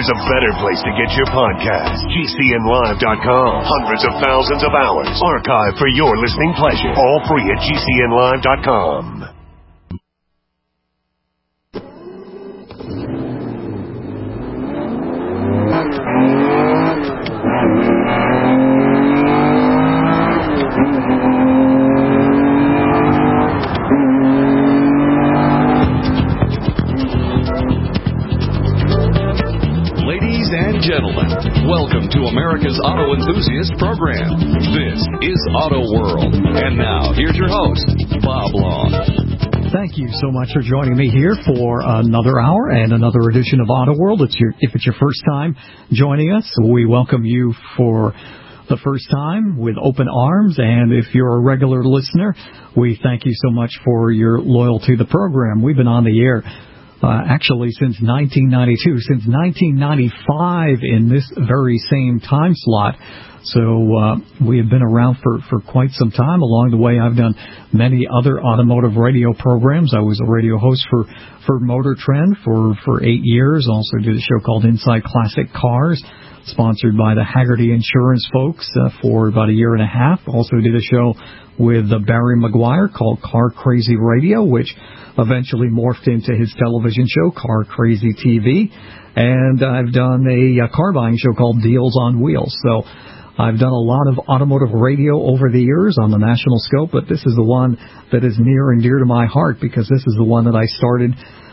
there's a better place to get your podcast. GCNlive.com. Hundreds of thousands of hours archived for your listening pleasure. All free at GCNlive.com. Welcome to America's Auto Enthusiast Program. This is Auto World. And now, here's your host, Bob Long. Thank you so much for joining me here for another hour and another edition of Auto World. If it's your first time joining us, we welcome you for the first time with open arms. And if you're a regular listener, we thank you so much for your loyalty to the program. We've been on the air actually since 1992, since 1995 in this very same time slot. So we have been around for quite some time. Along the way, I've done many other automotive radio programs. I was a radio host for Motor Trend for 8 years. Also did a show called Inside Classic Cars, sponsored by the Haggerty Insurance folks for about a year and a half. Also did a show with Barry McGuire called Car Crazy Radio, which eventually morphed into his television show, Car Crazy TV. And I've done a car buying show called Deals on Wheels. So I've done a lot of automotive radio over the years on the national scope, but this is the one that is near and dear to my heart because this is the one that I started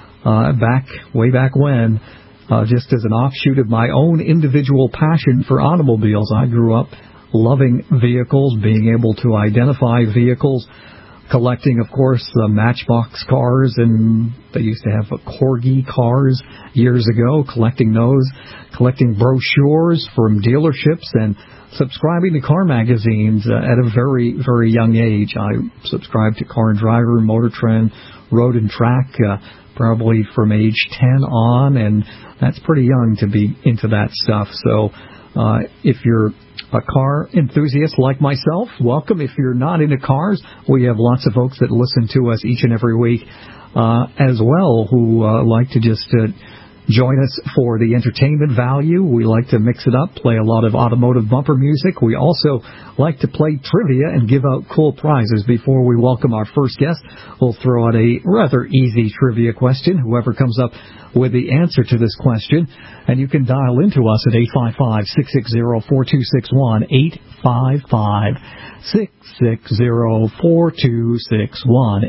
way back when, just as an offshoot of my own individual passion for automobiles. I grew up loving vehicles, being able to identify vehicles, collecting, of course, Matchbox cars, and they used to have Corgi cars years ago, collecting those, collecting brochures from dealerships, and subscribing to car magazines at a very, very young age. I subscribed to Car and Driver, Motor Trend, Road and Track, probably from age 10 on, and that's pretty young to be into that stuff. So if you're a car enthusiast like myself, welcome. If you're not into cars, we have lots of folks that listen to us each and every week as well who like to just join us for the entertainment value. We like to mix it up, play a lot of automotive bumper music. We also like to play trivia and give out cool prizes. Before we welcome our first guest, we'll throw out a rather easy trivia question. Whoever comes up with the answer to this question, and you can dial into us at 855-660-4261, 855-660-4261,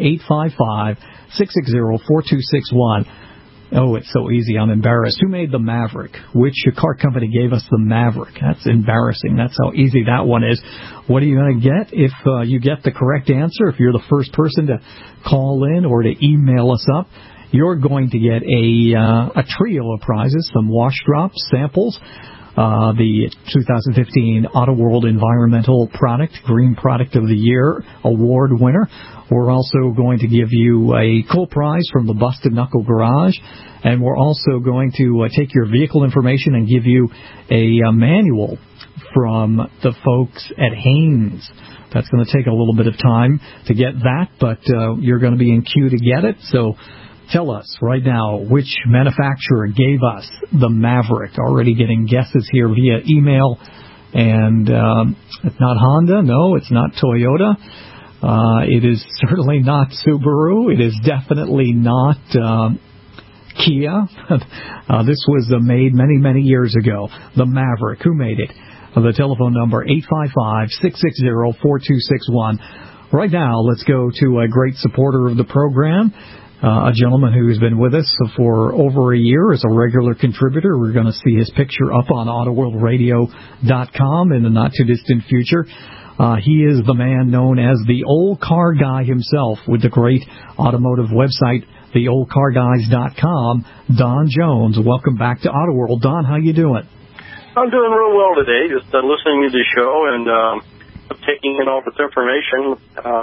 855-660-4261. Oh, it's so easy. I'm embarrassed. Who made the Maverick? Which car company gave us the Maverick? That's embarrassing. That's how easy that one is. What are you going to get if you get the correct answer? If you're the first person to call in or to email us up, you're going to get a trio of prizes, some wash drops, samples, the 2015 Auto World Environmental Product, Green Product of the Year Award winner. We're also going to give you a cool prize from the Busted Knuckle Garage, and we're also going to take your vehicle information and give you a manual from the folks at Haynes. That's going to take a little bit of time to get that, but you're going to be in queue to get it. So tell us right now which manufacturer gave us the Maverick. Already getting guesses here via email. And it's not Honda. No, it's not Toyota. It is certainly not Subaru. It is definitely not Kia. This was made many, many years ago. The Maverick. Who made it? The telephone number, 855-660-4261. Right now, let's go to a great supporter of the program, a gentleman who's been with us for over a year as a regular contributor. We're going to see his picture up on AutoWorldRadio.com in the not-too-distant future. He is the man known as the Old Car Guy himself with the great automotive website, theoldcarguys.com, Don Jones. Welcome back to Auto World. Don, how you doing? I'm doing real well today, just listening to the show and taking in all this information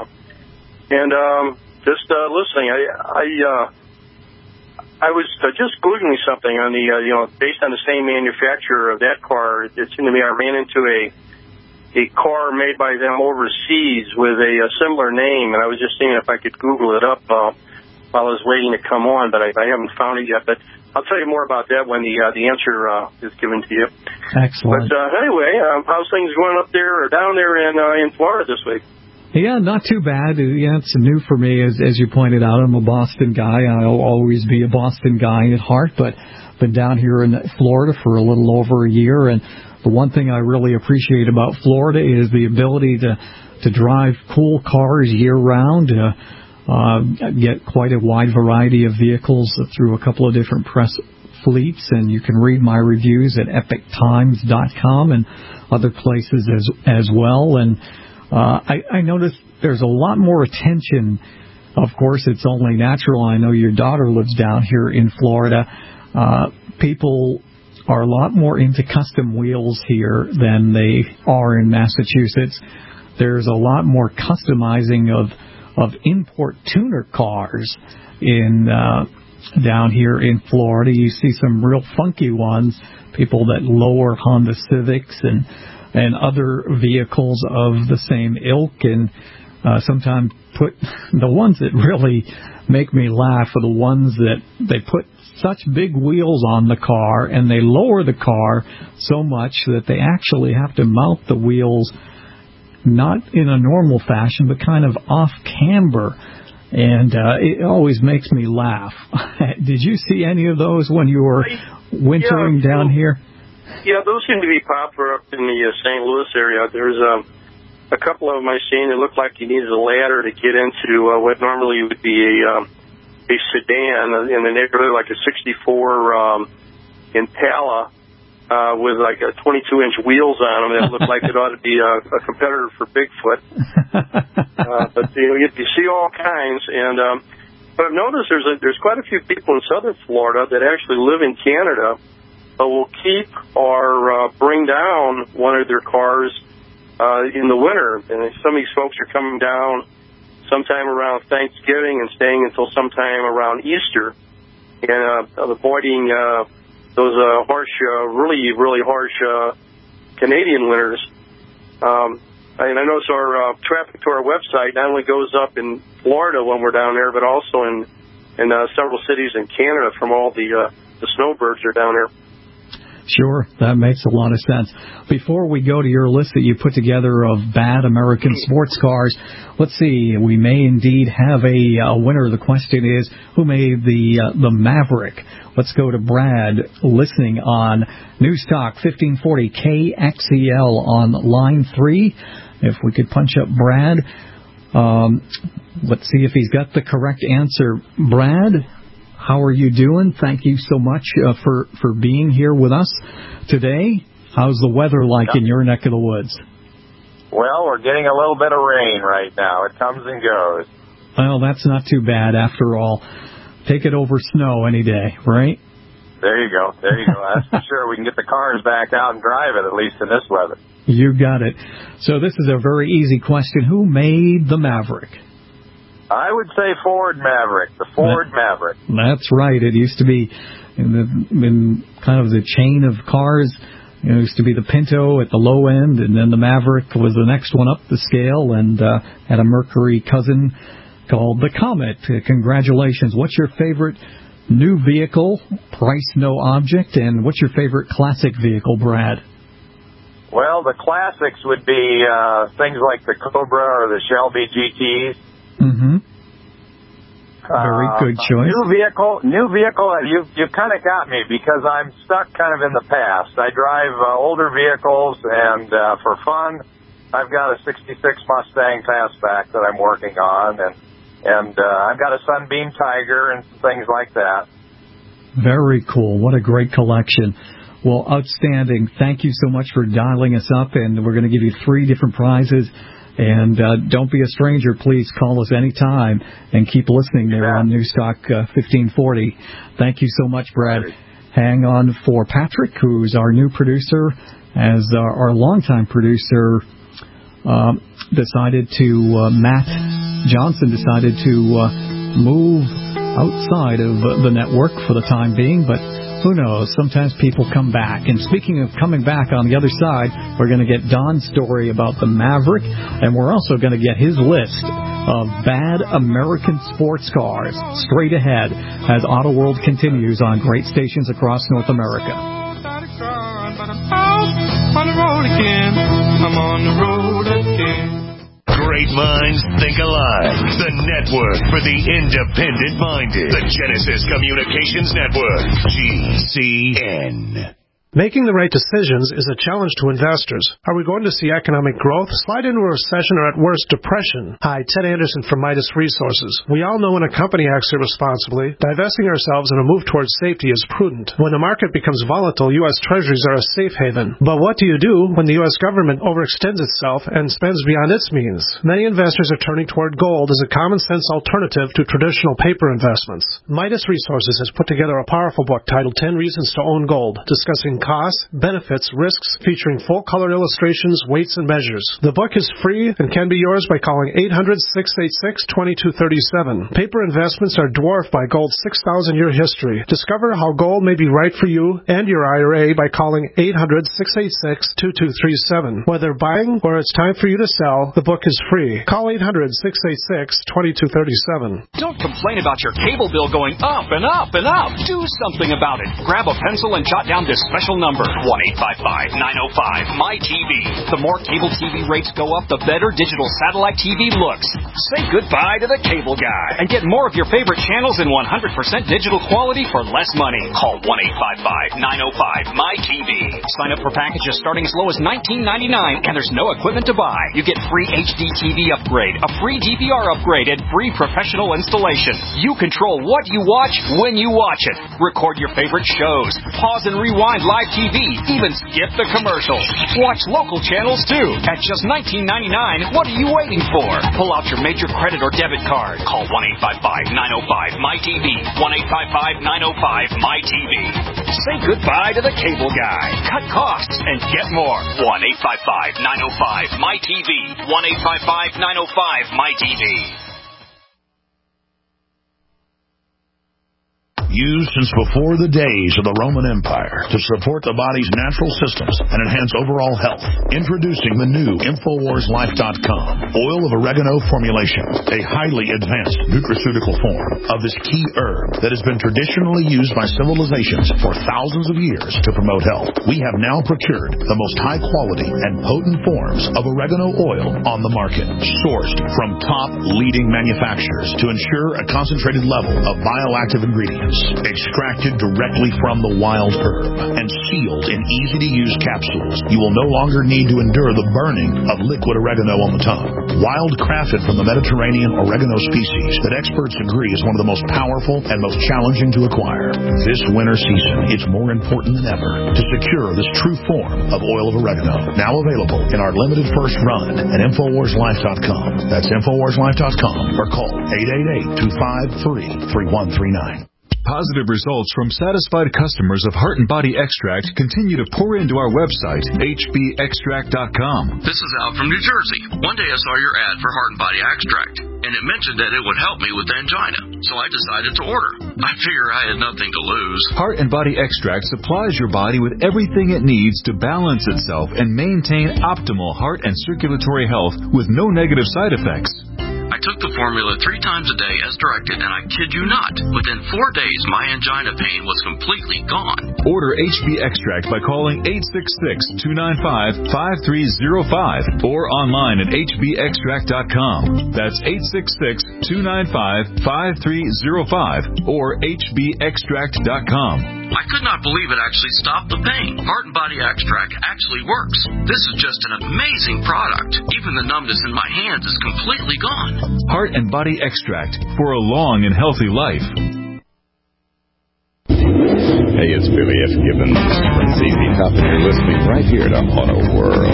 just listening. I was just Googling something on the, based on the same manufacturer of that car. It seemed to me I ran into a car made by them overseas with a similar name, and I was just seeing if I could Google it up while I was waiting to come on, but I haven't found it yet. But I'll tell you more about that when the answer is given to you. Excellent. But anyway, how's things going up there or down there in Florida this week? Yeah, not too bad. Yeah, it's new for me, as you pointed out. I'm a Boston guy. I'll always be a Boston guy at heart, but been down here in Florida for a little over a year, and the one thing I really appreciate about Florida is the ability to drive cool cars year-round, get quite a wide variety of vehicles through a couple of different press fleets, and you can read my reviews at epictimes.com and other places as well. And I noticed there's a lot more attention. Of course, it's only natural. I know your daughter lives down here in Florida. People are a lot more into custom wheels here than they are in Massachusetts. There's a lot more customizing of import tuner cars in down here in Florida. You see some real funky ones, people that lower Honda Civics and other vehicles of the same ilk, and sometimes put the ones that really make me laugh are the ones that they put such big wheels on the car and they lower the car so much that they actually have to mount the wheels not in a normal fashion but kind of off camber, and it always makes me laugh. Did you see any of those when you were wintering down here? Yeah, those seem to be popular up in the St. Louis area. There's a couple of them I've seen. It looked like you needed a ladder to get into what normally would be a sedan in the neighborhood, like a 64 Impala with like a 22-inch wheels on them. That looked like it ought to be a competitor for Bigfoot. But you see all kinds. And but I've noticed there's quite a few people in southern Florida that actually live in Canada, but will keep or bring down one of their cars in the winter. And some of these folks are coming down sometime around Thanksgiving and staying until sometime around Easter, and avoiding those harsh, really harsh Canadian winters. And I notice our traffic to our website not only goes up in Florida when we're down there, but also in several cities in Canada from all the snowbirds are down there. Sure, that makes a lot of sense. Before we go to your list that you put together of bad American sports cars, let's see, we may indeed have a winner. The question is, who made the Maverick? Let's go to Brad, listening on News Talk 1540 KXEL on line 3. If we could punch up Brad. Let's see if he's got the correct answer. Brad, how are you doing? Thank you so much for being here with us today. How's the weather like in your neck of the woods? Well, we're getting a little bit of rain right now. It comes and goes. Well, that's not too bad after all. Take it over snow any day, right? There you go. That's for sure. We can get the cars back out and drive it, at least in this weather. You got it. So this is a very easy question. Who made the Maverick? I would say Ford Maverick, the Ford Maverick. That's right. It used to be in kind of the chain of cars. It used to be the Pinto at the low end, and then the Maverick was the next one up the scale, and had a Mercury cousin called the Comet. Congratulations. What's your favorite new vehicle, price no object, and what's your favorite classic vehicle, Brad? Well, the classics would be things like the Cobra or the Shelby GTs. Mm-hmm. Very good choice. New vehicle. You've kind of got me because I'm stuck kind of in the past. I drive older vehicles, and for fun, I've got a '66 Mustang Fastback that I'm working on, and I've got a Sunbeam Tiger and things like that. Very cool. What a great collection. Well, outstanding. Thank you so much for dialing us up, and we're going to give you 3 different prizes. And don't be a stranger. Please call us anytime and keep listening there on News Talk 1540. Thank you so much, Brad. Hang on for Patrick, who's our new producer, as our longtime producer Matt Johnson decided to move outside of the network for the time being, but who knows? Sometimes people come back. And speaking of coming back, on the other side, we're going to get Don's story about the Maverick, and we're also going to get his list of bad American sports cars. Straight ahead as Auto World continues on great stations across North America. On the road again. I'm on the road again. Great minds think alike. The network for the independent-minded. The Genesis Communications Network. GCN. Making the right decisions is a challenge to investors. Are we going to see economic growth, slide into a recession, or at worst, depression? Hi, Ted Anderson from Midas Resources. We all know when a company acts irresponsibly, divesting ourselves in a move towards safety is prudent. When the market becomes volatile, U.S. Treasuries are a safe haven. But what do you do when the U.S. government overextends itself and spends beyond its means? Many investors are turning toward gold as a common-sense alternative to traditional paper investments. Midas Resources has put together a powerful book titled 10 Reasons to Own Gold, discussing costs, benefits, risks, featuring full-color illustrations, weights, and measures. The book is free and can be yours by calling 800-686-2237. Paper investments are dwarfed by gold's 6,000-year history. Discover how gold may be right for you and your IRA by calling 800-686-2237. Whether buying or it's time for you to sell, the book is free. Call 800-686-2237. Don't complain about your cable bill going up and up and up. Do something about it. Grab a pencil and jot down this special number, 1-855-905-MY-TV. The more cable TV rates go up, the better digital satellite TV looks. Say goodbye to the cable guy and get more of your favorite channels in 100% digital quality for less money. Call 1-855-905-MY-TV. Sign up for packages starting as low as $19.99, and there's no equipment to buy. You get free HD TV upgrade, a free DVR upgrade, and free professional installation. You control what you watch when you watch it. Record your favorite shows. Pause and rewind live TV, even skip the commercials. Watch local channels too. At just $19.99, what are you waiting for? Pull out your major credit or debit card. Call 1-855-905-MY-TV. 1-855-905-MY-TV. Say goodbye to the cable guy. Cut costs and get more. 1-855-905-MY-TV. 1-855-905-MY-TV. Used since before the days of the Roman Empire to support the body's natural systems and enhance overall health. Introducing the new InfoWarsLife.com Oil of Oregano formulation, a highly advanced nutraceutical form of this key herb that has been traditionally used by civilizations for thousands of years to promote health. We have now procured the most high-quality and potent forms of oregano oil on the market, sourced from top leading manufacturers to ensure a concentrated level of bioactive ingredients. Extracted directly from the wild herb and sealed in easy-to-use capsules, you will no longer need to endure the burning of liquid oregano on the tongue. Wild crafted from the Mediterranean oregano species that experts agree is one of the most powerful and most challenging to acquire. This winter season, it's more important than ever to secure this true form of oil of oregano. Now available in our limited first run at InfoWarsLife.com. That's InfoWarsLife.com or call 888-253-3139. Positive results from satisfied customers of Heart and Body Extract continue to pour into our website, hbextract.com. This is Al from New Jersey. One day I saw your ad for Heart and Body Extract, and it mentioned that it would help me with angina, so I decided to order. I figure I had nothing to lose. Heart and Body Extract supplies your body with everything it needs to balance itself and maintain optimal heart and circulatory health with no negative side effects. I took the formula 3 times a day as directed, and I kid you not, within 4 days my angina pain was completely gone. Order HB Extract by calling 866-295-5305 or online at hbextract.com. That's 866-295-5305 or hbextract.com. I could not believe it actually stopped the pain. Heart and Body Extract actually works. This is just an amazing product. Even the numbness in my hands is completely gone. Heart and Body Extract for a long and healthy life. Hey, it's Billy F. Gibbons from ZZ Top, and you're listening right here to Auto World.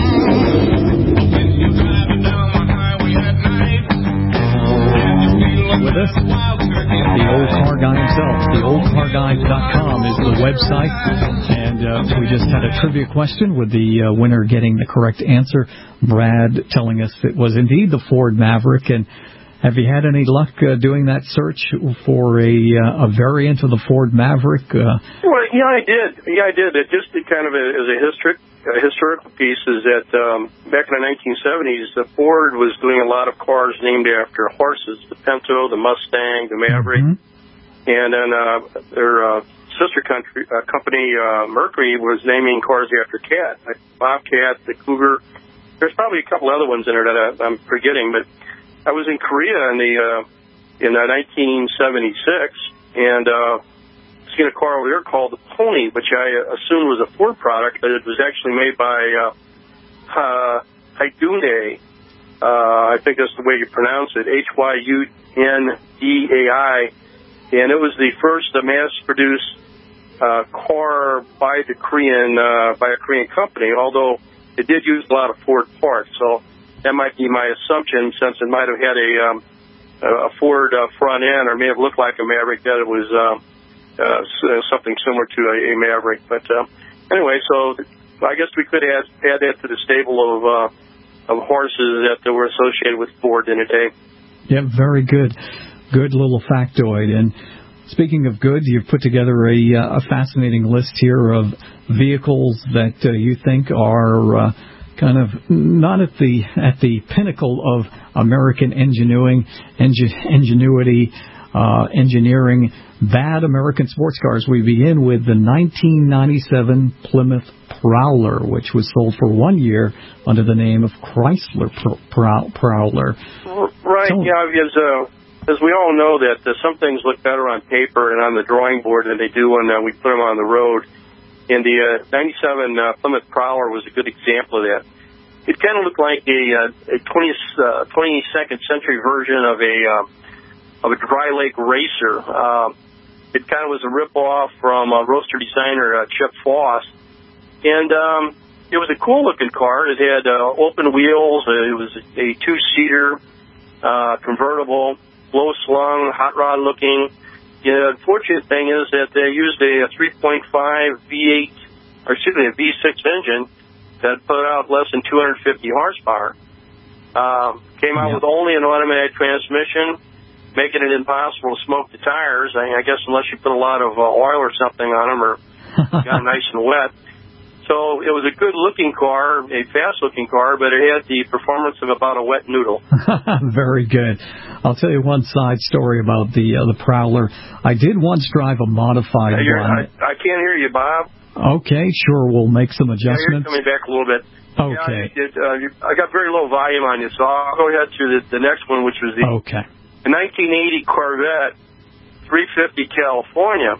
With us, the old car guy himself. TheOldCarGuy.com is the website, and we just had a trivia question with the winner getting the correct answer. Brad telling us it was indeed the Ford Maverick, and Have you had any luck doing that search for a variant of the Ford Maverick? Well, yeah, I did. It just kind of as a historical piece is that back in the 1970s, Ford was doing a lot of cars named after horses: the Pinto, the Mustang, the Maverick, and then their sister company Mercury was naming cars after cats, like Bobcat, the Cougar. There's probably a couple other ones in there that I'm forgetting, but I was in Korea in 1976 and seen a car over there called the Pony, which I assumed was a Ford product, but it was actually made by Hyundai. I think that's the way you pronounce it, Hyundai, and it was the first mass-produced car by a Korean company, although it did use a lot of Ford parts, so that might be my assumption, since it might have had a Ford front end, or may have looked like a Maverick, that it was something similar to a Maverick. But anyway, so I guess we could add that to the stable of horses that were associated with Ford in a day. Yeah, very good. Good little factoid. And speaking of good, you've put together a fascinating list here of vehicles that you think are kind of not at the pinnacle of American ingenuity, engineering, bad American sports cars. We begin with the 1997 Plymouth Prowler, which was sold for 1 year under the name of Chrysler Prowler. Right, yeah, as we all know that some things look better on paper and on the drawing board than they do when we put them on the road. And the 97 Plymouth Prowler was a good example of that. It kind of looked like a 22nd century version of a dry lake racer. It kind of was a rip-off from roadster designer Chip Foss. And it was a cool-looking car. It had open wheels. It was a two-seater convertible, low-slung, hot rod-looking. The unfortunate thing is that they used a 3.5 a V6 engine that put out less than 250 horsepower. Came out with only an automatic transmission, making it impossible to smoke the tires. I guess unless you put a lot of oil or something on them or got them nice and wet. So it was a good-looking car, a fast-looking car, but it had the performance of about a wet noodle. Very good. I'll tell you one side story about the Prowler. I did once drive a modified one. I can't hear you, Bob. Okay, sure. We'll make some adjustments. Yeah, you're coming back a little bit. Okay. Yeah, I got very low volume on you, so I'll go ahead to the next one, which was the 1980 Corvette 350 California.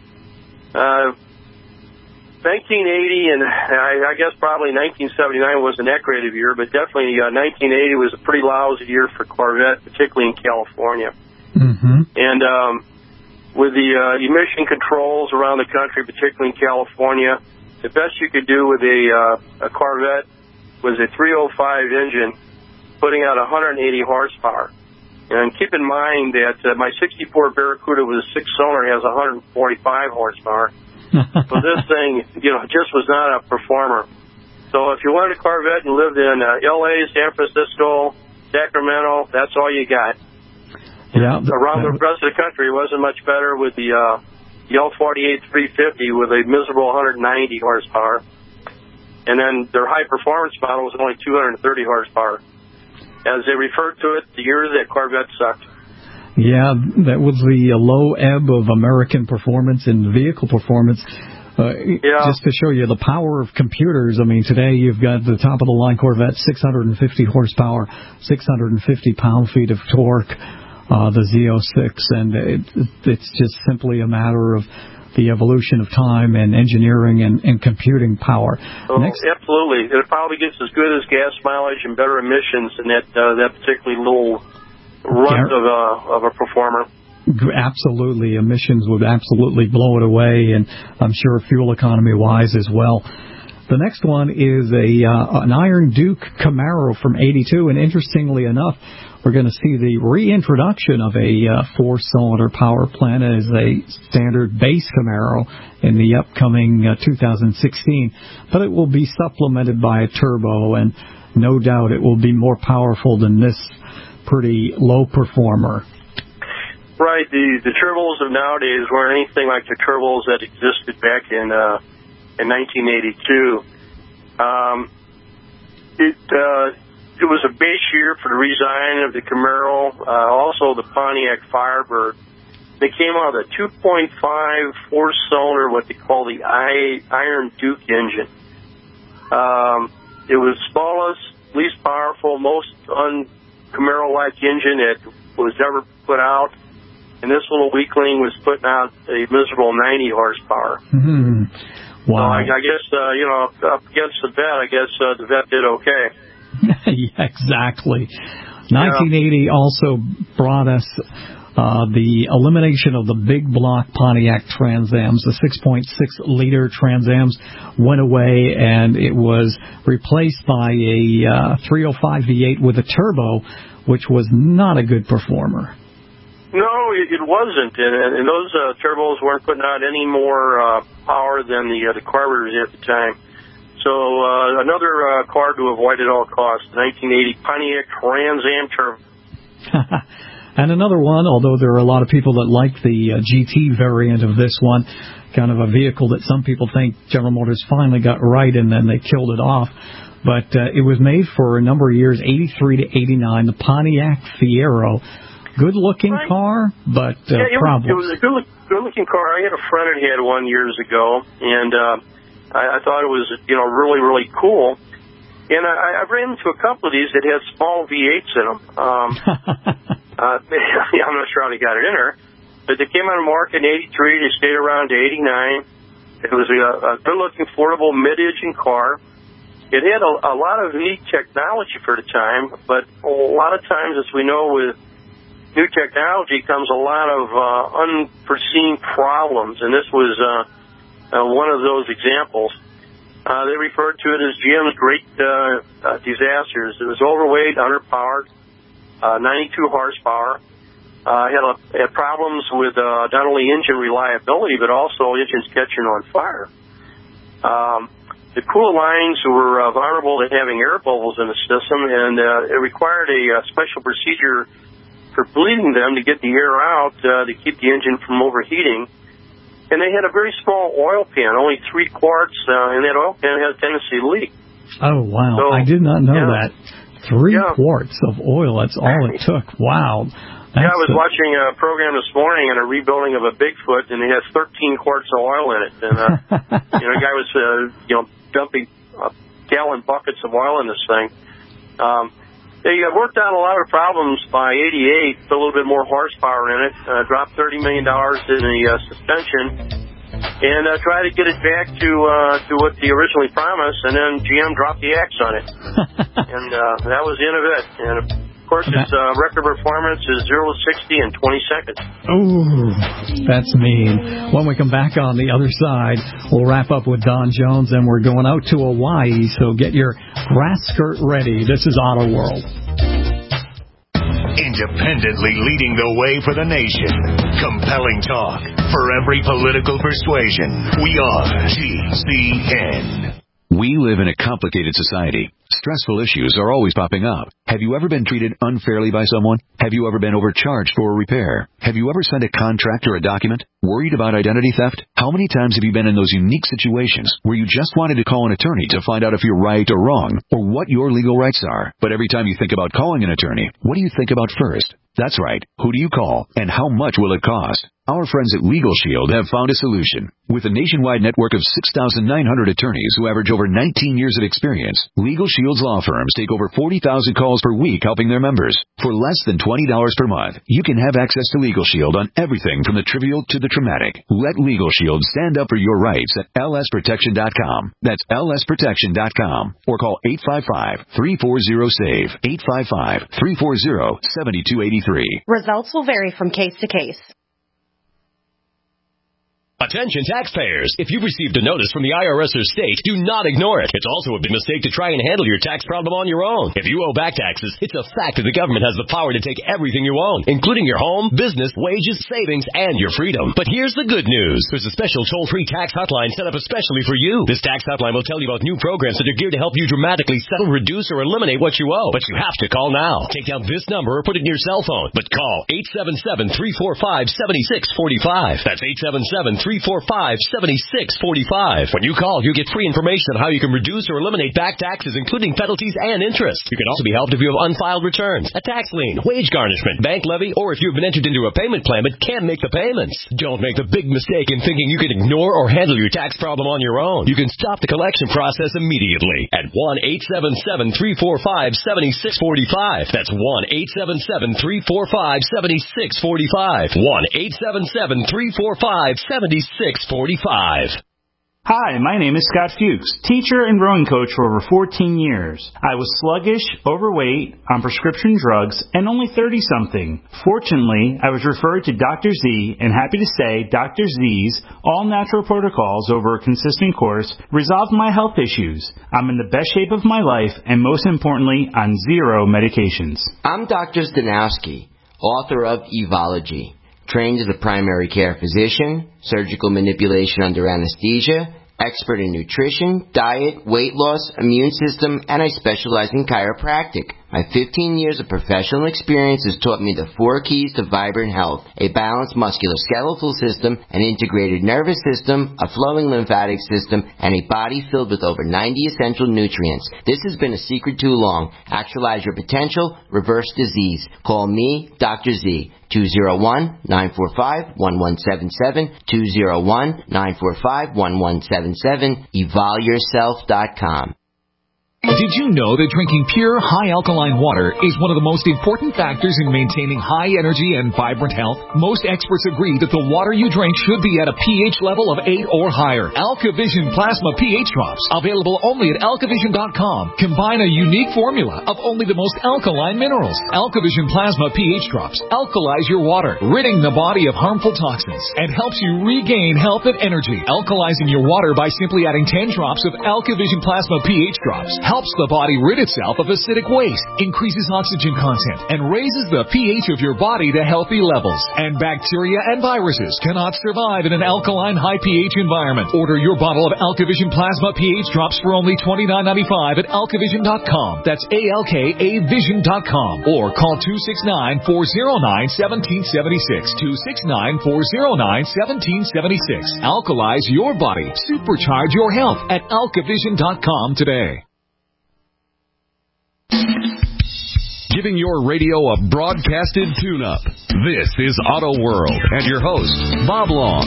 1980, and I guess probably 1979 wasn't that great of a year, but definitely 1980 was a pretty lousy year for Corvette, particularly in California. Mm-hmm. And with the emission controls around the country, particularly in California, the best you could do with a Corvette was a 305 engine putting out 180 horsepower. And keep in mind that my 64 Barracuda with a six-cylinder has 145 horsepower. So this thing, just was not a performer. So if you wanted a Corvette and lived in L.A., San Francisco, Sacramento, that's all you got. Yeah. Around the rest of the country, it wasn't much better with the L48 350 with a miserable 190 horsepower. And then their high-performance model was only 230 horsepower. As they referred to it, the year that Corvette sucked. Yeah, that was the low ebb of American performance and vehicle performance. Just to show you the power of computers, I mean, today you've got the top-of-the-line Corvette, 650 horsepower, 650 pound-feet of torque, the Z06, and it's just simply a matter of the evolution of time and engineering and computing power. Oh, absolutely. It probably gets as good as gas mileage and better emissions than that particularly little runt of a performer. Absolutely. Emissions would absolutely blow it away, and I'm sure fuel economy-wise as well. The next one is an Iron Duke Camaro from '82, and interestingly enough, we're going to see the reintroduction of a four-cylinder power plant as a standard base Camaro in the upcoming 2016, but it will be supplemented by a turbo, and no doubt it will be more powerful than this pretty low performer. Right. The turbos of nowadays weren't anything like the turbos that existed back in 1982. It was a base year for the redesign of the Camaro, also the Pontiac Firebird. They came out with a 2.5 four-cylinder, what they call the Iron Duke engine. It was smallest, least powerful, most un-Camaro-like engine that was ever put out. And this little weakling was putting out a miserable 90 horsepower. Mm-hmm. Wow. So I guess, up against the vet, I guess the vet did okay. Yeah, exactly. 1980 also brought us the elimination of the big block Pontiac Trans Ams. The 6.6-liter Trans Ams went away, and it was replaced by a 305 V8 with a turbo, which was not a good performer. No, it wasn't, and those turbos weren't putting out any more power than the carburetors at the time. So another car to avoid at all costs, 1980 Pontiac Trans Am turbo. And another one, although there are a lot of people that like the GT variant of this one, kind of a vehicle that some people think General Motors finally got right and then they killed it off. But it was made for a number of years, 83 to 89, the Pontiac Fiero. Good-looking car, but problems. It was a good-looking car. I had a friend that had one years ago, and I thought it was, really, really cool. And I ran into a couple of these that had small V8s in them. I'm not sure how they got it in there, but they came on the market in 83. They stayed around to 89. It was a good-looking, affordable mid-engine car. It had a lot of neat technology for the time, but a lot of times, as we know, with new technology comes a lot of unforeseen problems, and this was one of those examples. They referred to it as GM's great disasters. It was overweight, underpowered, 92 horsepower. Had problems with not only engine reliability, but also engines catching on fire. The coolant lines were vulnerable to having air bubbles in the system, and it required a special procedure for bleeding them to get the air out to keep the engine from overheating. And they had a very small oil pan, only 3 quarts, and that oil pan had a tendency to leak. Oh, wow. So, I did not know that. 3 quarts of oil, that's all it took. Wow. I was watching a program this morning on a rebuilding of a Bigfoot, and it has 13 quarts of oil in it. And, the guy was, dumping gallon buckets of oil in this thing. They worked out a lot of problems by 88, put a little bit more horsepower in it, dropped $30 million in the suspension, and tried to get it back to what they originally promised, and then GM dropped the axe on it. And that was the end of it. And, of course, its record performance is 0 to 60 in 20 seconds. Ooh, that's mean. When we come back on the other side, we'll wrap up with Don Jones, and we're going out to Hawaii, so get your grass skirt ready. This is Auto World. Independently leading the way for the nation. Compelling talk for every political persuasion. We are GCN. We live in a complicated society. Stressful issues are always popping up. Have you ever been treated unfairly by someone? Have you ever been overcharged for a repair? Have you ever sent a contract or a document? Worried about identity theft? How many times have you been in those unique situations where you just wanted to call an attorney to find out if you're right or wrong, or what your legal rights are? But every time you think about calling an attorney, what do you think about first? That's right. Who do you call, and how much will it cost? Our friends at Legal Shield have found a solution. With a nationwide network of 6,900 attorneys who average over 19 years of experience, Legal Shield's law firms take over 40,000 calls per week helping their members. For less than $20 per month, you can have access to Legal Shield on everything from the trivial to the traumatic. Let Legal Shield stand up for your rights at lsprotection.com. That's lsprotection.com. Or call 855-340-SAVE, 855-340-7283. Results will vary from case to case. Attention taxpayers. If you've received a notice from the IRS or state, do not ignore it. It's also a big mistake to try and handle your tax problem on your own. If you owe back taxes, it's a fact that the government has the power to take everything you own, including your home, business, wages, savings, and your freedom. But here's the good news. There's a special toll-free tax hotline set up especially for you. This tax hotline will tell you about new programs that are geared to help you dramatically settle, reduce, or eliminate what you owe. But you have to call now. Take down this number or put it in your cell phone. But call 877-345-7645. That's 877-345-7645. When you call, you get free information on how you can reduce or eliminate back taxes, including penalties and interest. You can also be helped if you have unfiled returns, a tax lien, wage garnishment, bank levy, or if you've been entered into a payment plan but can't make the payments. Don't make the big mistake in thinking you can ignore or handle your tax problem on your own. You can stop the collection process immediately at 1-877-345-7645. That's 1-877-345-7645. 1-877-345-7645. Hi, my name is Scott Fuchs, teacher and rowing coach for over 14 years. I was sluggish, overweight, on prescription drugs, and only 30-something. Fortunately, I was referred to Dr. Z, and happy to say Dr. Z's all-natural protocols over a consistent course resolved my health issues. I'm in the best shape of my life, and most importantly, on 0 medications. I'm Dr. Zdanowski, author of Evology. Trained as a primary care physician, surgical manipulation under anesthesia, expert in nutrition, diet, weight loss, immune system, and I specialize in chiropractic. My 15 years of professional experience has taught me the 4 keys to vibrant health: a balanced musculoskeletal system, an integrated nervous system, a flowing lymphatic system, and a body filled with over 90 essential nutrients. This has been a secret too long. Actualize your potential, reverse disease. Call me, Dr. Z. 201-945-1177, 201-945-1177, evolyourself.com. Did you know that drinking pure, high-alkaline water is one of the most important factors in maintaining high energy and vibrant health? Most experts agree that the water you drink should be at a pH level of 8 or higher. AlkaVision Plasma pH Drops, available only at alkavision.com, combine a unique formula of only the most alkaline minerals. AlkaVision Plasma pH Drops alkalize your water, ridding the body of harmful toxins, and helps you regain health and energy. Alkalizing your water by simply adding 10 drops of AlkaVision Plasma pH Drops helps the body rid itself of acidic waste, increases oxygen content, and raises the pH of your body to healthy levels. And bacteria and viruses cannot survive in an alkaline high pH environment. Order your bottle of AlkaVision Plasma pH Drops for only $29.95 at alkavision.com. That's ALKAvision.com. Or call 269-409-1776. 269-409-1776. Alkalize your body. Supercharge your health at alkavision.com today. Giving your radio a broadcasted tune-up. This is Auto World and your host, Bob Long.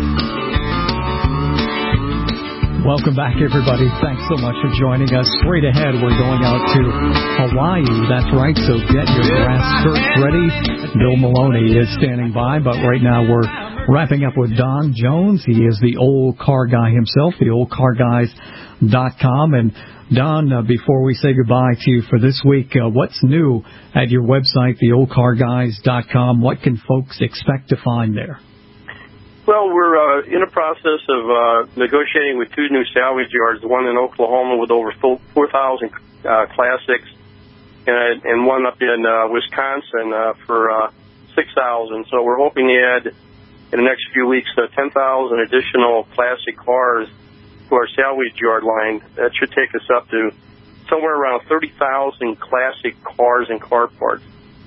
Welcome back, everybody. Thanks so much for joining us. Straight ahead, we're going out to Hawaii. That's right, so get your grass skirts ready. Bill Maloney is standing by, but right now we're wrapping up with Don Jones. He is the old car guy himself, the oldcarguys.com. And Don, before we say goodbye to you for this week, what's new at your website, theoldcarguys.com? What can folks expect to find there? Well, we're in a process of negotiating with 2 new salvage yards, one in Oklahoma with over 4,000 classics, and one up in Wisconsin for 6,000. So we're hoping to add, in the next few weeks, 10,000 additional classic cars to our salvage yard line. That should take us up to somewhere around 30,000 classic cars and car parts.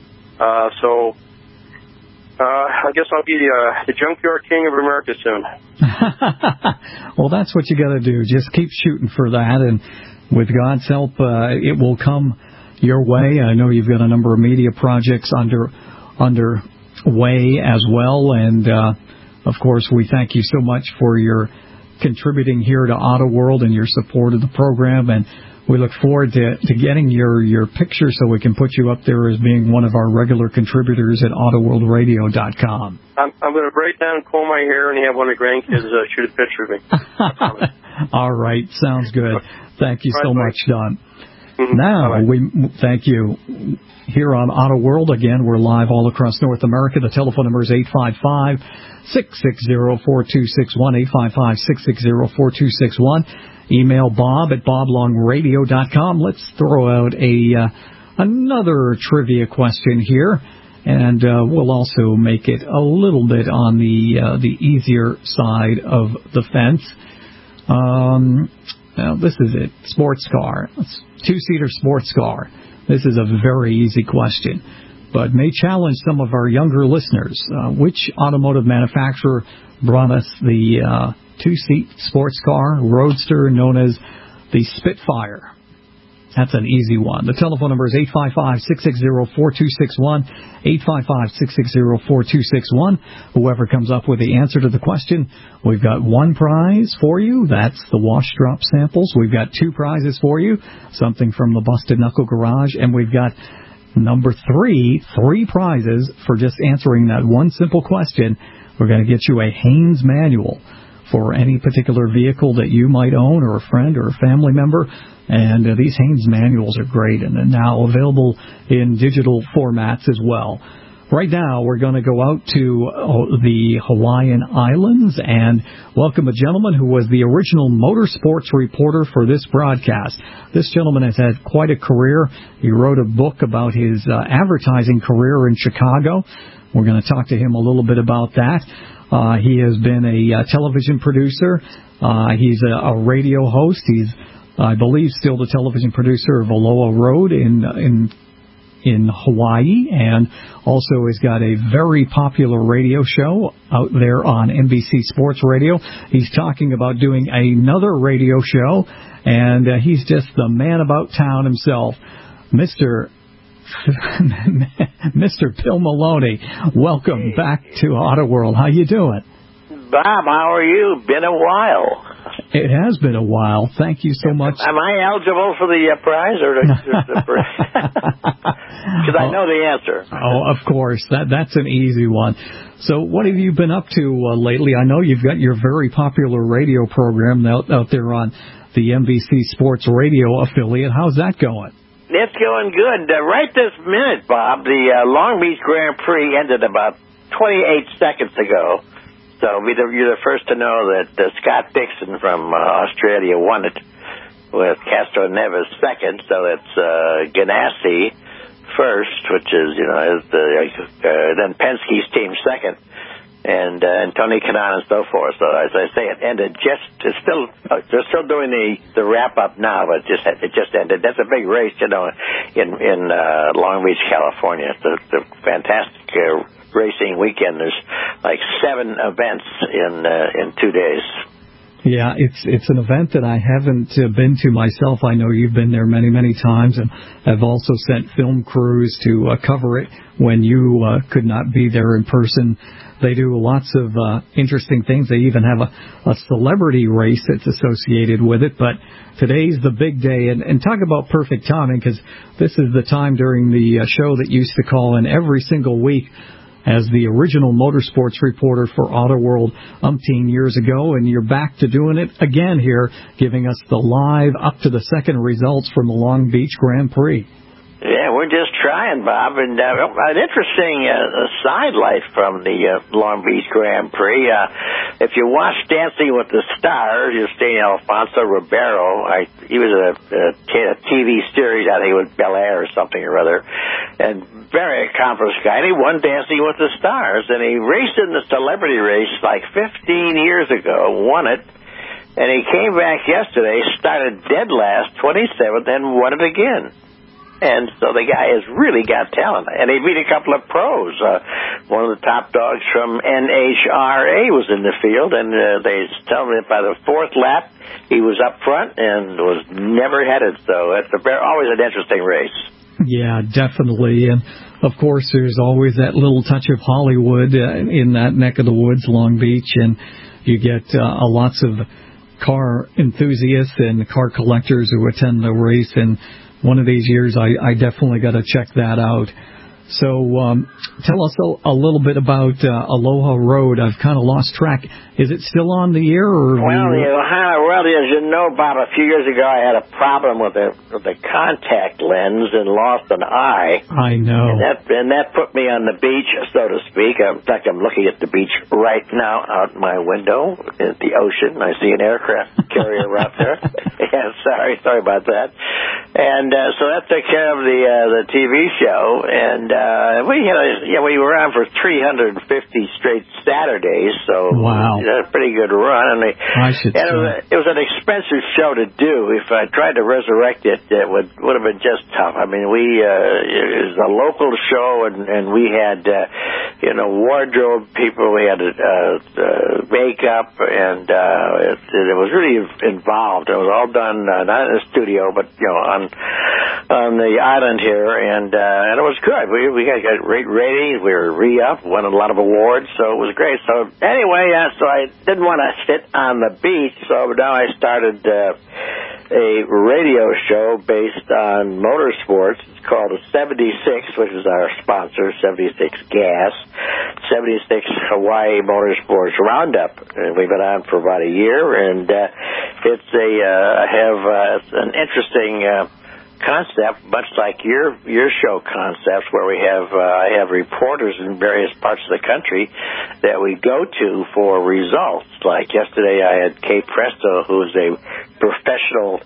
I guess I'll be the junkyard king of America soon. Well, that's what you got to do. Just keep shooting for that, and with God's help, it will come your way. I know you've got a number of media projects underway as well, and of course, we thank you so much for your contributing here to Auto World and your support of the program, and we look forward to getting your picture so we can put you up there as being one of our regular contributors at AutoWorldRadio.com. I'm going to break down and comb my hair and have one of the grandkids shoot a picture of me. All right. Sounds good. Thank you so much, Don. Now, thank you. Here on Auto World, again, we're live all across North America. The telephone number is 855-660-4261, 855-660-4261. Email Bob at boblongradio.com. Let's throw out another trivia question here, and we'll also make it a little bit on the easier side of the fence. Now, this is it. Sports car. Two-seater sports car. This is a very easy question, but may challenge some of our younger listeners. Which automotive manufacturer brought us the two-seat sports car roadster known as the Spitfire? That's an easy one. The telephone number is 855-660-4261, 855-660-4261. Whoever comes up with the answer to the question, we've got one prize for you. That's the wash drop samples. We've got two prizes for you, something from the Busted Knuckle Garage, and we've got number three prizes for just answering that one simple question. We're going to get you a Haynes manual for any particular vehicle that you might own, or a friend or a family member. And these Haynes manuals are great, and they're now available in digital formats as well. Right now, we're going to go out to the Hawaiian Islands and welcome a gentleman who was the original motorsports reporter for this broadcast. This gentleman has had quite a career. He wrote a book about his advertising career in Chicago. We're going to talk to him a little bit about that. He has been a television producer. He's a radio host. He's, I believe, still the television producer of Aloha Road in Hawaii, and also has got a very popular radio show out there on NBC Sports Radio. He's talking about doing another radio show, and he's just the man about town himself, Mr. Bill Maloney. Welcome back to Auto World. How you doing? Bob, how are you? Been a while. It has been a while. Thank you so much. Am I eligible for the prize, or because I know the answer? Oh, of course. That's an easy one. So, what have you been up to lately? I know you've got your very popular radio program out there on the NBC Sports Radio affiliate. How's that going? It's going good. Right this minute, Bob, the Long Beach Grand Prix ended about 28 seconds ago. So you're the first to know that Scott Dixon from Australia won it, with Castro Neves second. So it's Ganassi first, which is, then Penske's team second, and Tony Kanaan and so forth. So as I say, it ended they're still doing the wrap up now, but it just ended. That's a big race, in Long Beach, California. It's a fantastic racing weekend. There's like 7 events in 2 days. Yeah, it's an event that I haven't been to myself. I know you've been there many, many times, and I've also sent film crews to cover it when you could not be there in person. They do lots of interesting things. They even have a celebrity race that's associated with it. But today's the big day, and talk about perfect timing, because this is the time during the show that used to call in every single week as the original motorsports reporter for Auto World umpteen years ago, and you're back to doing it again here, giving us the live up-to-the-second results from the Long Beach Grand Prix. Yeah, we're just trying, Bob. And an interesting side light from the Long Beach Grand Prix. If you watch Dancing with the Stars, you've seen Alfonso Ribeiro. He was a TV series, I think it was Bel Air or something or other, and very accomplished guy. And he won Dancing with the Stars, and he raced in the celebrity race like 15 years ago, won it. And he came back yesterday, started dead last, 27th, and won it again. And so the guy has really got talent. And he beat a couple of pros. One of the top dogs from NHRA was in the field, and they tell me that by the 4th lap, he was up front and was never headed. So it's always an interesting race. Yeah, definitely. And, of course, there's always that little touch of Hollywood in that neck of the woods, Long Beach, and you get lots of car enthusiasts and car collectors who attend the race, and one of these years, I definitely got to check that out. So tell us a little bit about Aloha Road. I've kind of lost track. Is it still on the air? Or well, as you know, Bob, a few years ago I had a problem with the contact lens and lost an eye. I know. And that put me on the beach, so to speak. In fact, I'm looking at the beach right now out my window at the ocean. I see an aircraft carrier out there. Yeah, sorry about that. And so that took care of the TV show, and we were on for 350 straight Saturdays. So wow, a pretty good run. And it was an expensive show to do. If I tried to resurrect it, it would have been just tough. I mean, it was a local show, and we had wardrobe people. We had makeup, and it was really involved. It was all done not in the studio, but on the island here, and it was good. We got great ratings. We were re-up, won a lot of awards, so it was great. So anyway, so I didn't want to sit on the beach, so now I started a radio show based on motorsports. It's called 76, which is our sponsor, 76 Gas, 76 Hawaii Motorsports Roundup. And we've been on for about a year, and it's an interesting concept, much like your show concepts, where I have reporters in various parts of the country that we go to for results. Like yesterday, I had Kay Presto, who's a professional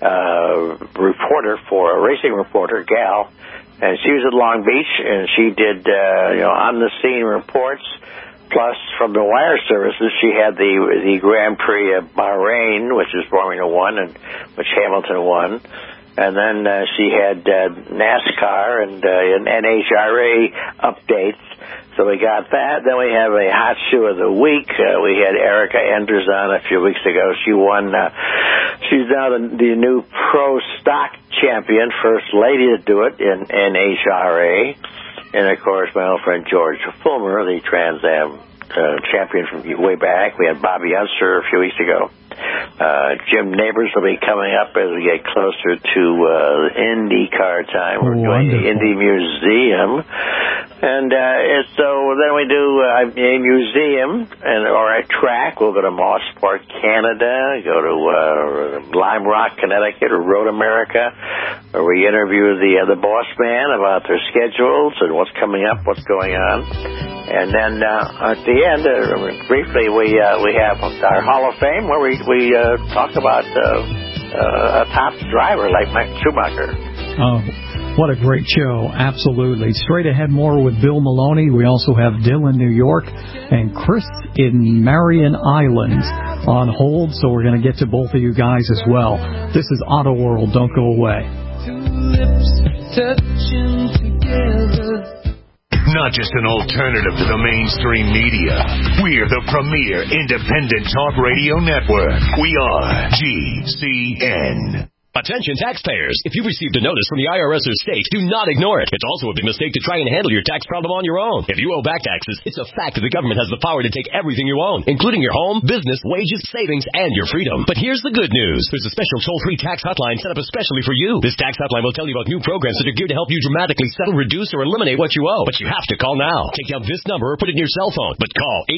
reporter for a racing reporter, gal, and she was at Long Beach, and she did on the scene reports. Plus, from the wire services, she had the Grand Prix of Bahrain, which is Formula One, and which Hamilton won. And then she had NASCAR and NHRA updates. So we got that. Then we have a hot shoe of the week. We had Erica Enders on a few weeks ago. She won. She's now the new pro stock champion, first lady to do it in NHRA. And, of course, my old friend George Fulmer, the Trans Am champion from way back. We had Bobby Unser a few weeks ago. Jim Neighbors will be coming up as we get closer to IndyCar time. We're doing the Indy Museum. And so then we do a museum or a track. We'll go to Mosport, Canada, go to Lime Rock, Connecticut, or Road America, where we interview the boss man about their schedules and what's coming up, what's going on. And then at the end, briefly, we have our Hall of Fame, where we talk about a top driver like Mike Schumacher. Oh, what a great show. Absolutely. Straight ahead, more with Bill Maloney. We also have Dylan, New York, and Chris in Marion Islands on hold, so we're going to get to both of you guys as well. This is Auto World. Don't go away. Two lips touching together. Not just an alternative to the mainstream media. We're the premier independent talk radio network. We are GCN. Attention taxpayers. If you received a notice from the IRS or state, do not ignore it. It's also a big mistake to try and handle your tax problem on your own. If you owe back taxes, it's a fact that the government has the power to take everything you own, including your home, business, wages, savings, and your freedom. But here's the good news. There's a special toll-free tax hotline set up especially for you. This tax hotline will tell you about new programs that are geared to help you dramatically settle, reduce, or eliminate what you owe. But you have to call now. Take down this number or put it in your cell phone. But call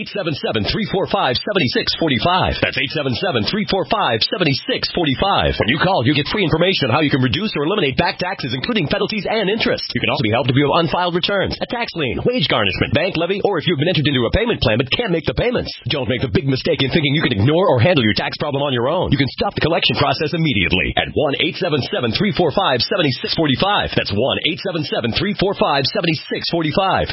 877-345-7645. That's 877-345-7645. When you call, you get free information on how you can reduce or eliminate back taxes, including penalties and interest. You can also be helped if you have unfiled returns, a tax lien, wage garnishment, bank levy, or if you've been entered into a payment plan but can't make the payments. Don't make the big mistake in thinking you can ignore or handle your tax problem on your own. You can stop the collection process immediately at 1-877-345-7645. That's 1-877-345-7645.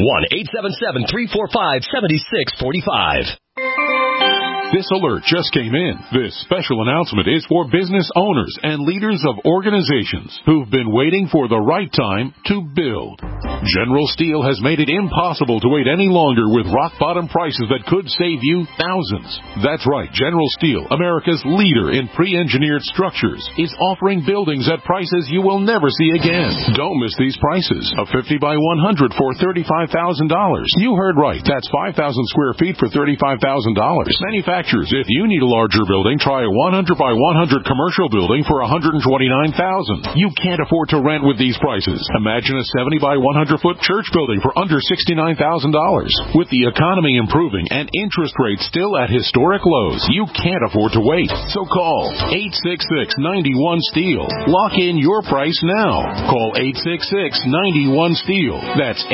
1-877-345-7645. This alert just came in. This special announcement is for business owners and leaders of organizations who've been waiting for the right time to build. General Steel has made it impossible to wait any longer with rock-bottom prices that could save you thousands. That's right. General Steel, America's leader in pre-engineered structures, is offering buildings at prices you will never see again. Don't miss these prices. A 50 by 100 for $35,000. You heard right. That's 5,000 square feet for $35,000. Manufacturers, if you need a larger building, try a 100 by 100 commercial building for $129,000. You can't afford to rent with these prices. Imagine a 70 by 100 1,500-foot church building for under $69,000. With the economy improving and interest rates still at historic lows, you can't afford to wait. So call 866-91-STEEL. Lock in your price now. Call 866-91-STEEL. That's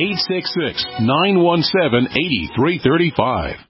866-917-8335.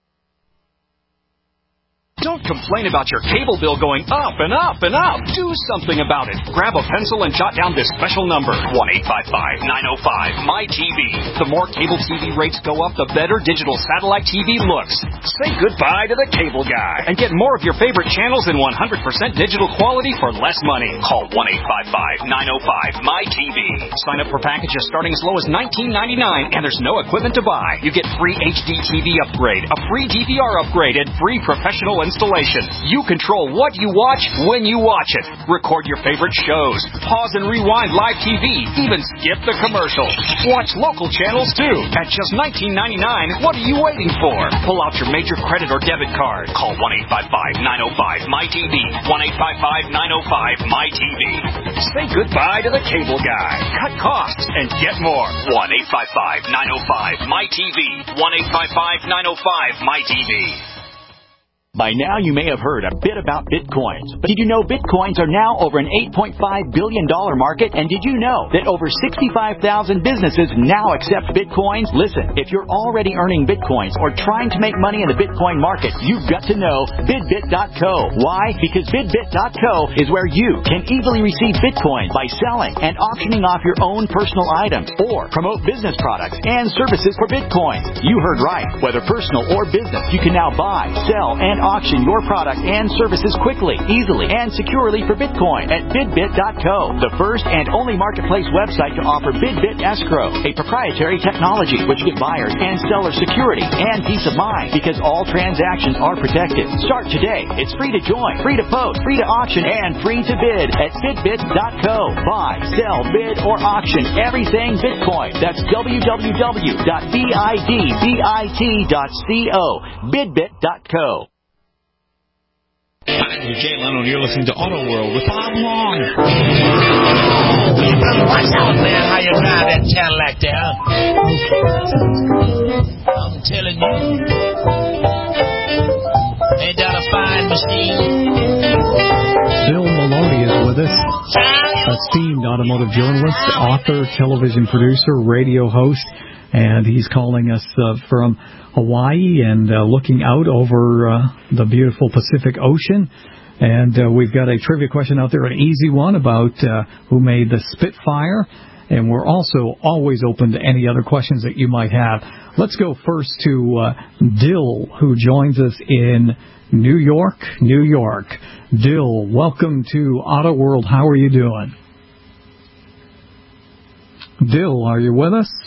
Don't complain about your cable bill going up and up and up. Do something about it. Grab a pencil and jot down this special number, 1-855-905-MY-TV. The more cable TV rates go up, the better digital satellite TV looks. Say goodbye to the cable guy and get more of your favorite channels in 100% digital quality for less money. Call 1-855-905-MY-TV. Sign up for packages starting as low as $19.99, and there's no equipment to buy. You get free HD TV upgrade, a free DVR upgrade, and free professional installation. You control what you watch when you watch it. Record your favorite shows. Pause and rewind live TV. Even skip the commercials. Watch local channels too. At just $19.99, what are you waiting for? Pull out your major credit or debit card. Call 1-855-905-MY-TV. 1-855-905-MY-TV. Say goodbye to the cable guy. Cut costs and get more. 1-855-905-MY-TV. 1-855-905-MY-TV. By now, you may have heard a bit about Bitcoins. But did you know Bitcoins are now over an $8.5 billion market? And did you know that over 65,000 businesses now accept Bitcoins? Listen, if you're already earning Bitcoins or trying to make money in the Bitcoin market, you've got to know BidBit.co. Why? Because BidBit.co is where you can easily receive Bitcoins by selling and auctioning off your own personal items or promote business products and services for Bitcoins. You heard right. Whether personal or business, you can now buy, sell, and auction your product and services quickly, easily, and securely for Bitcoin at BidBit.co, the first and only marketplace website to offer BidBit Escrow, a proprietary technology which gives buyers and sellers security and peace of mind because all transactions are protected. Start today. It's free to join, free to post, free to auction, and free to bid at BidBit.co. Buy, sell, bid, or auction everything Bitcoin. That's www.bidbit.co. BidBit.co. Hi, this is Jay Leno, and you're listening to Auto World with Bob Long. What's up, man? How you drive that Cadillac there? I'm telling you. Ain't that a fine machine? Bill Maloney is with us. Esteemed automotive journalist, author, television producer, radio host, and he's calling us from Hawaii and looking out over the beautiful Pacific Ocean. And we've got a trivia question out there, an easy one about who made the Spitfire. And we're also always open to any other questions that you might have. Let's go first to Dill, who joins us in New York, New York. Dill, welcome to Auto World. How are you doing? Dill, are you with us?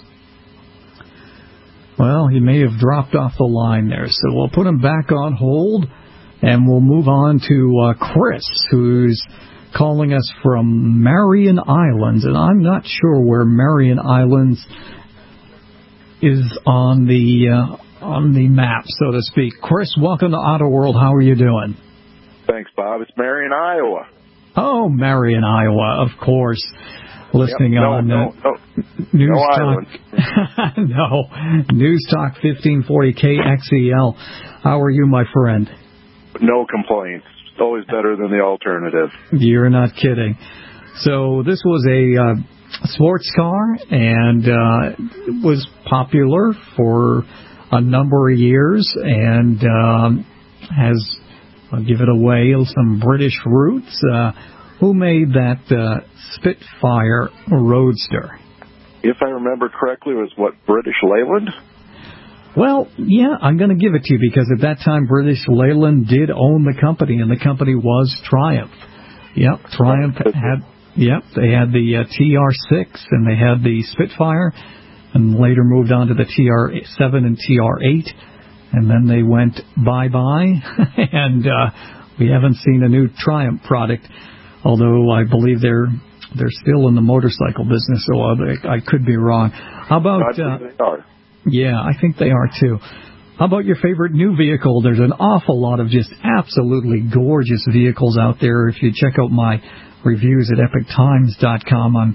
Well, he may have dropped off the line there, so we'll put him back on hold, and we'll move on to Chris, who's calling us from Marion Islands, and I'm not sure where Marion Islands is on the map, so to speak. Chris, welcome to Auto World. How are you doing? Thanks, Bob. It's Marion, Iowa. Oh, Marion, Iowa, of course. Listening on News Talk. No, News Talk 1540 KXEL. How are you, my friend? No complaints. Always better than the alternative. You're not kidding. So this was a sports car, and it was popular for a number of years, and has, I'll give it away, some British roots. Who made that Spitfire Roadster? If I remember correctly, it was British Leyland? Well, yeah, I'm going to give it to you because at that time British Leyland did own the company, and the company was Triumph. Yep, Triumph had, they had the TR6 and they had the Spitfire, and later moved on to the TR7 and TR8, and then they went bye-bye, and we haven't seen a new Triumph product. Although I believe they're still in the motorcycle business, so I could be wrong. How about? I think they are. Yeah, I think they are too. How about your favorite new vehicle? There's an awful lot of just absolutely gorgeous vehicles out there. If you check out my reviews at EpicTimes.com, I'm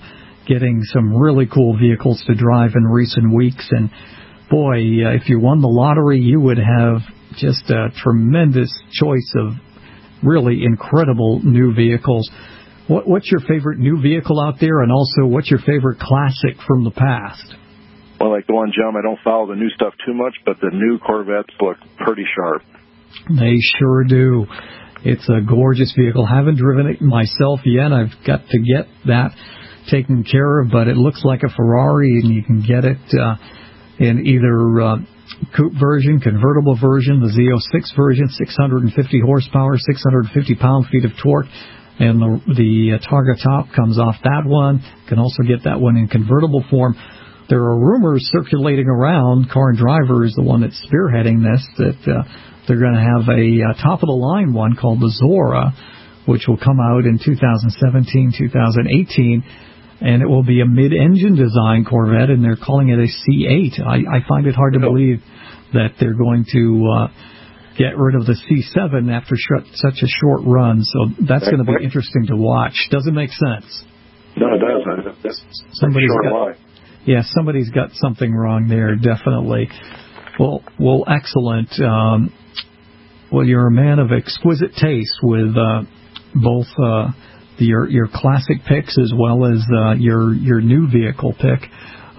getting some really cool vehicles to drive in recent weeks. And, boy, if you won the lottery, you would have just a tremendous choice of really incredible new vehicles. What's your favorite new vehicle out there, and also what's your favorite classic from the past? Well, like the one, Jim, I don't follow the new stuff too much, but the new Corvettes look pretty sharp. They sure do. It's a gorgeous vehicle. Haven't driven it myself yet. I've got to get that taken care of, but it looks like a Ferrari, and you can get it in either coupe version, convertible version, the Z06 version, 650 horsepower, 650 pound-feet of torque, and the Targa top comes off that one. You can also get that one in convertible form. There are rumors circulating around, Car and Driver is the one that's spearheading this, that they're going to have a top-of-the-line one called the Zora, which will come out in 2017, 2018, and it will be a mid-engine design Corvette, and they're calling it a C8. I find it hard to believe that they're going to get rid of the C7 after such a short run, so that's going to be interesting to watch. Doesn't make sense. No, it doesn't. That's somebody's got something wrong there, definitely. Well, excellent. Well, you're a man of exquisite taste with both your classic picks as well as your new vehicle pick.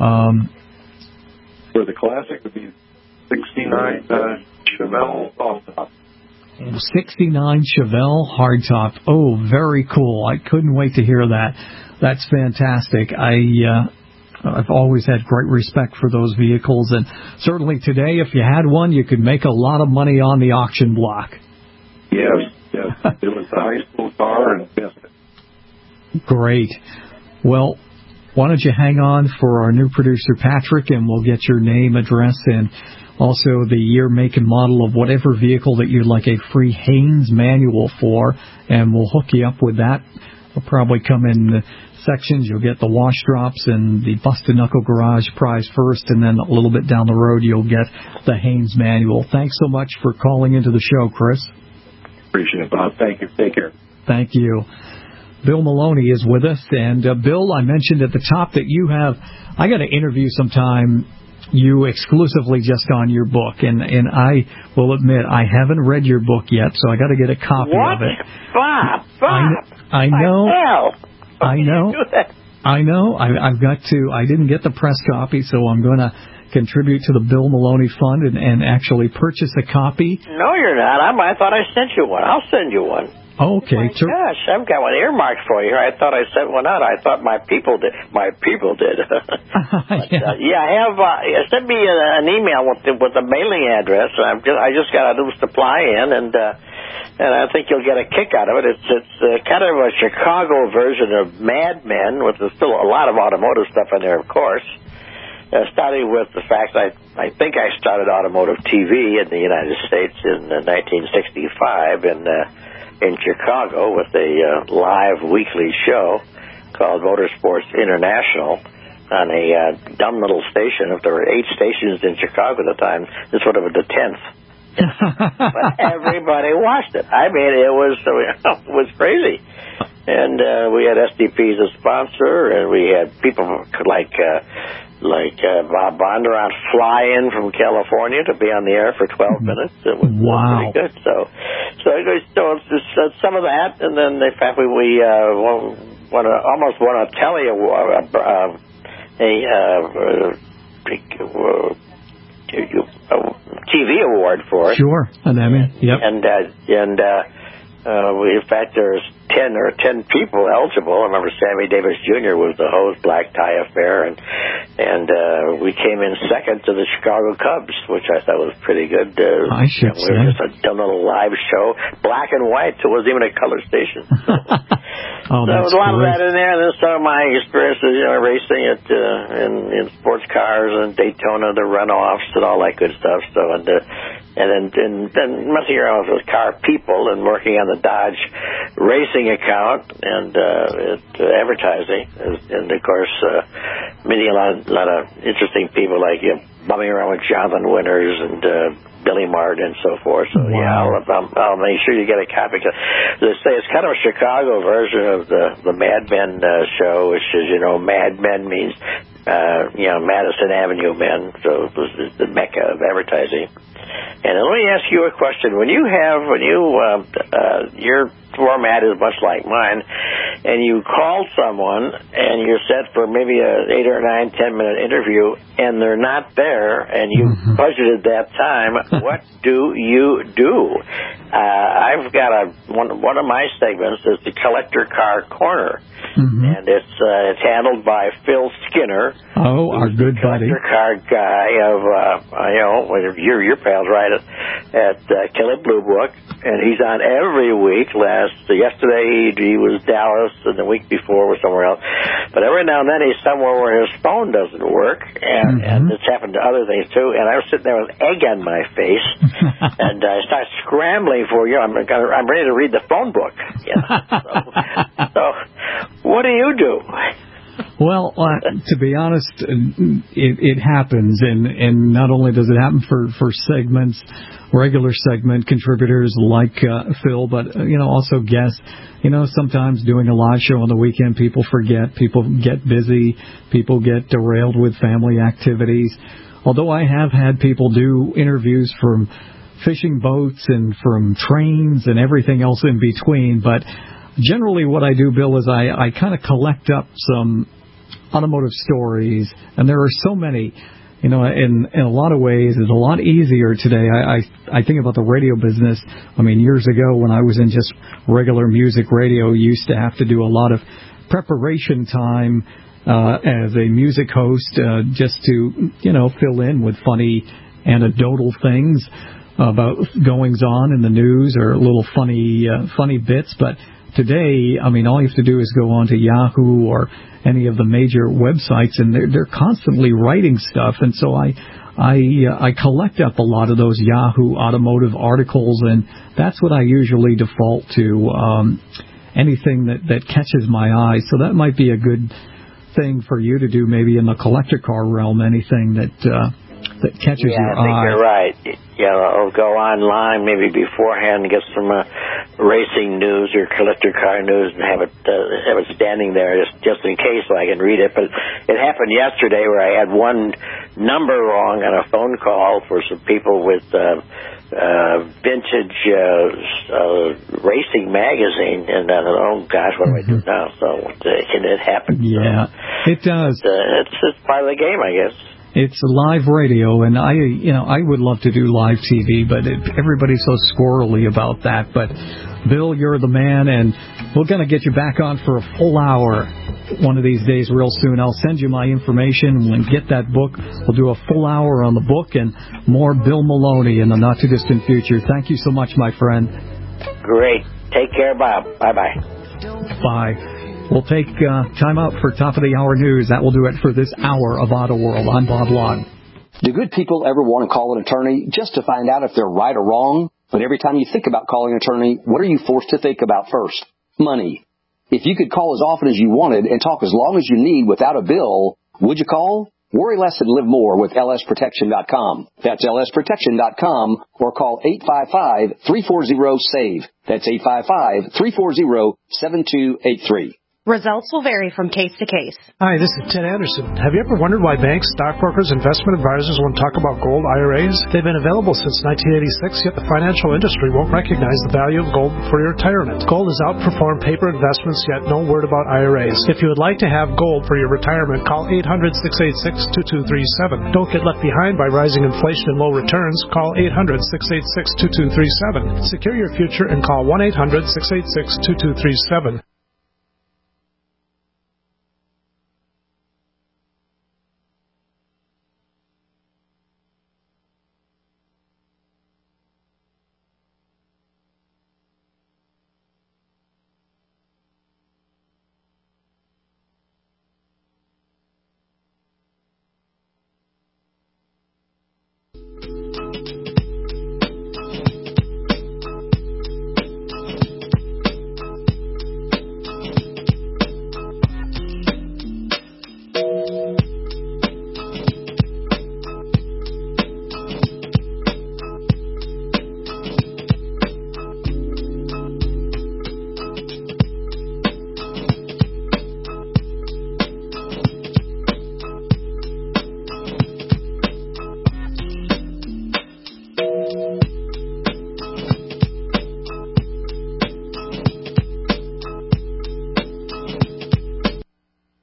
For the classic, would be 69 Chevelle hardtop. 69 Chevelle hardtop. Oh, very cool. I couldn't wait to hear that. That's fantastic. I've always had great respect for those vehicles, and certainly today, if you had one, you could make a lot of money on the auction block. Yes. It was a high school car, and yes. Great. Well, why don't you hang on for our new producer, Patrick, and we'll get your name, address, and also the year, make, and model of whatever vehicle that you'd like a free Haynes manual for, and we'll hook you up with that. It'll probably come in sections. You'll get the wash drops and the Busted Knuckle Garage prize first, and then a little bit down the road you'll get the Haynes manual. Thanks so much for calling into the show, Chris. Appreciate it, Bob. Thank you. Take care. Thank you. Bill Maloney is with us, and Bill, I mentioned at the top that I got to interview sometime you exclusively just on your book, and I will admit I haven't read your book yet, so I got to get a copy of it. Bob, I know. I know. I've got to. I didn't get the press copy, so I'm going to contribute to the Bill Maloney Fund and actually purchase a copy. No, you're not. I thought I sent you one. I'll send you one. Okay. Gosh, I've got one earmarked for you. I thought I sent one out. I thought my people did. I have. Send me an email with the mailing address. I just got a new supply in, and I think you'll get a kick out of it. It's kind of a Chicago version of Mad Men, with still a lot of automotive stuff in there, of course. Starting with the fact I think I started automotive TV in the United States in 1965 in Chicago with a live weekly show called Motorsports International on a dumb little station. If there were 8 stations in Chicago at the time, this would have been the 10th. But everybody watched it. I mean, it was crazy. And we had SDP as a sponsor, and we had people like Bob Bondurant fly in from California to be on the air for 12 minutes. It was pretty good. So it's some of that, and then in fact we almost won a Telly award, TV award for it. Sure, an Emmy. Yep. In fact, there's 10 people eligible. I remember Sammy Davis Jr. was the host, Black Tie Affair, and we came in second to the Chicago Cubs, which I thought was pretty good. I should say. We were just a little live show, black and white, so it wasn't even a color station. So, there was a lot of that in there, and then some of my experiences, racing in sports cars and Daytona, the runoffs and all that good stuff. So, and then messing around with car people and working on the Dodge racing account and advertising, and of course meeting a lot of interesting people like bumming around with Jonathan Winters and Billy Martin and so forth. So Wow. I'll make sure you get a copy. They say it's kind of a Chicago version of the Mad Men show, which is, Mad Men means Madison Avenue men, so it was the mecca of advertising. And let me ask you a question: when your format is much like mine, and you call someone and you're set for maybe an 8 or 9, 10-minute interview, and they're not there, and you budgeted that time, what do you do? I've got one of my segments is the Collector Car Corner, and it's handled by Phil Skinner. Oh, our good buddy. Collector car guy of your pals right at Kelley Blue Book, and he's on every week. Yesterday he was Dallas, and the week before was somewhere else. But every now and then he's somewhere where his phone doesn't work, and it's happened to other things too. And I was sitting there with egg on my face, and I started scrambling for you. I'm ready to read the phone book. So what do you do? Well, to be honest, it happens, and not only does it happen for segments, regular segment contributors like Phil, but also guests. Sometimes doing a live show on the weekend, people forget, people get busy, people get derailed with family activities. Although I have had people do interviews from fishing boats and from trains and everything else in between, but generally what I do, Bill, is I kind of collect up some automotive stories, and there are so many. In a lot of ways, it's a lot easier today. I think about the radio business. I mean, years ago when I was in just regular music radio, you used to have to do a lot of preparation time as a music host just to, fill in with funny anecdotal things about goings-on in the news or little funny bits. But today, I mean, all you have to do is go on to Yahoo or any of the major websites, and they're constantly writing stuff. And so I collect up a lot of those Yahoo automotive articles, and that's what I usually default to, anything that catches my eye. So that might be a good thing for you to do, maybe in the collector car realm, anything that catches your eye. I think you're right. I'll go online maybe beforehand and get some racing news or collector car news and have it standing there just in case so I can read it. But it happened yesterday where I had one number wrong on a phone call for some people with vintage racing magazine, and I thought, oh gosh, what do I do now? So it happened. Yeah, it does. It's part of the game, I guess. It's live radio, and I would love to do live TV, but everybody's so squirrely about that. But Bill, you're the man, and we're going to get you back on for a full hour one of these days real soon. I'll send you my information. We'll get that book. We'll do a full hour on the book and more Bill Maloney in the not-too-distant future. Thank you so much, my friend. Great. Take care, Bob. Bye-bye. Bye. We'll take time out for top of the hour news. That will do it for this hour of Auto World. I'm Bob Lott. Do good people ever want to call an attorney just to find out if they're right or wrong? But every time you think about calling an attorney, what are you forced to think about first? Money. If you could call as often as you wanted and talk as long as you need without a bill, would you call? Worry less and live more with lsprotection.com. That's lsprotection.com, or call 855-340-SAVE. That's 855-340-7283. Results will vary from case to case. Hi, this is Ted Anderson. Have you ever wondered why banks, stockbrokers, investment advisors won't talk about gold IRAs? They've been available since 1986, yet the financial industry won't recognize the value of gold for your retirement. Gold has outperformed paper investments, yet no word about IRAs. If you would like to have gold for your retirement, call 800-686-2237. Don't get left behind by rising inflation and low returns. Call 800-686-2237. Secure your future and call 1-800-686-2237.